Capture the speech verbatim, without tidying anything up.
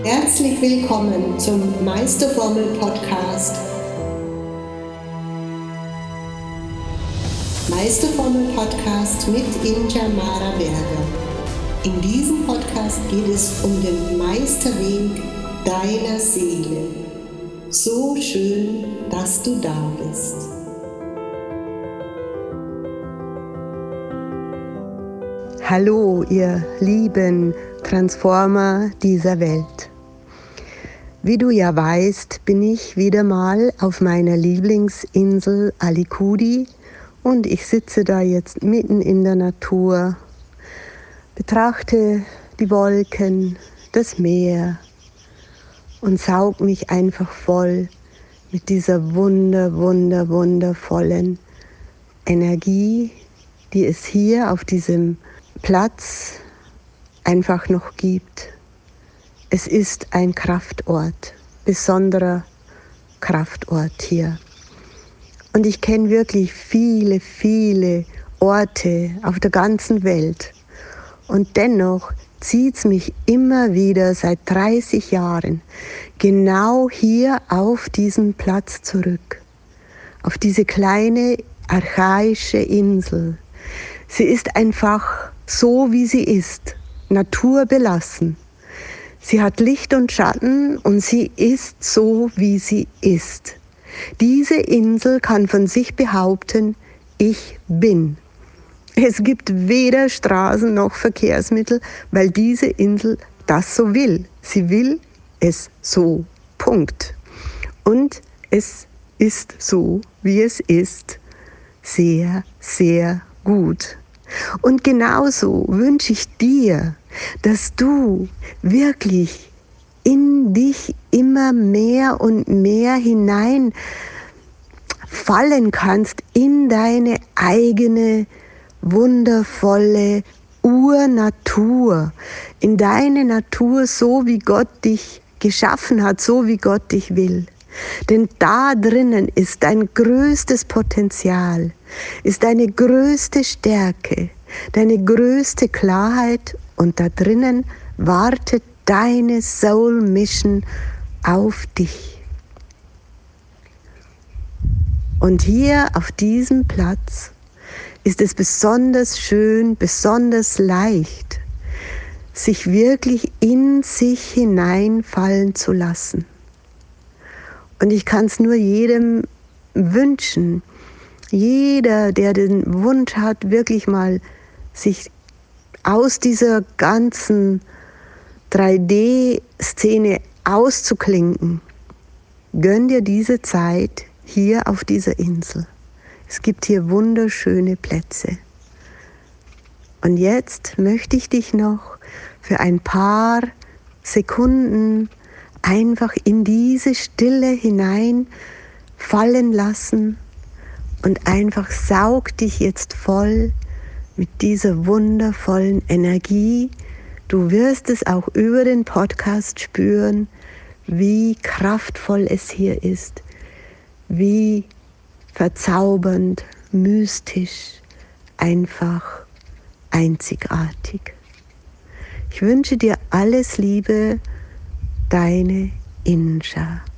Herzlich willkommen zum Meisterformel-Podcast. Meisterformel-Podcast mit Inja Mara Berger. In diesem Podcast geht es um den Meisterweg deiner Seele. So schön, dass du da bist. Hallo, ihr lieben Transformer dieser Welt. Wie du ja weißt, bin ich wieder mal auf meiner Lieblingsinsel Alicudi und ich sitze da jetzt mitten in der Natur, betrachte die Wolken, das Meer und saug mich einfach voll mit dieser wunder, wunder, wundervollen Energie, die es hier auf diesem Platz einfach noch gibt. Es ist ein Kraftort, besonderer Kraftort hier. Und ich kenne wirklich viele, viele Orte auf der ganzen Welt. Und dennoch zieht es mich immer wieder seit dreißig Jahren genau hier auf diesen Platz zurück. Auf diese kleine archaische Insel. Sie ist einfach so, wie sie ist, naturbelassen. Sie hat Licht und Schatten und sie ist so, wie sie ist. Diese Insel kann von sich behaupten, ich bin. Es gibt weder Straßen noch Verkehrsmittel, weil diese Insel das so will. Sie will es so. Punkt. Und es ist so, wie es ist, sehr, sehr gut. Und genauso wünsche ich dir, dass du wirklich in dich immer mehr und mehr hineinfallen kannst in deine eigene wundervolle Urnatur, in deine Natur, so wie Gott dich geschaffen hat, so wie Gott dich will. Denn da drinnen ist dein größtes Potenzial, ist deine größte Stärke, deine größte Klarheit und da drinnen wartet deine Soul Mission auf dich. Und hier auf diesem Platz ist es besonders schön, besonders leicht, sich wirklich in sich hineinfallen zu lassen. Und ich kann es nur jedem wünschen, jeder, der den Wunsch hat, wirklich mal sich aus dieser ganzen drei D-Szene auszuklinken, gönn dir diese Zeit hier auf dieser Insel. Es gibt hier wunderschöne Plätze. Und jetzt möchte ich dich noch für ein paar Sekunden einfach in diese Stille hinein fallen lassen und einfach saug dich jetzt voll mit dieser wundervollen Energie. Du wirst es auch über den Podcast spüren, wie kraftvoll es hier ist, wie verzaubernd, mystisch, einfach einzigartig. Ich wünsche dir alles Liebe, deine Inja.